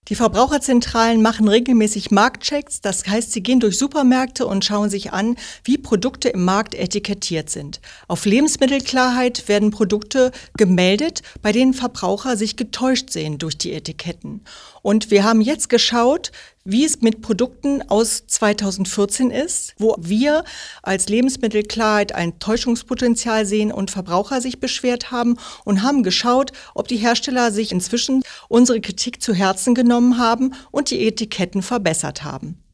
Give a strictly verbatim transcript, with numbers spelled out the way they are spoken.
Die Verbraucherzentralen machen regelmäßig Marktchecks, das heißt, sie gehen durch Supermärkte und schauen sich an, wie Produkte im Markt etikettiert sind. Auf Lebensmittelklarheit werden Produkte gemeldet, bei denen Verbraucher sich getäuscht sehen durch die Etiketten. Und wir haben jetzt geschaut, wie es mit Produkten aus zweitausendvierzehn ist, wo wir als Lebensmittelklarheit ein Täuschungspotenzial sehen und Verbraucher sich beschwert haben und haben geschaut, ob die Hersteller sich inzwischen unsere Kritik zu Herzen genommen haben und die Etiketten verbessert haben.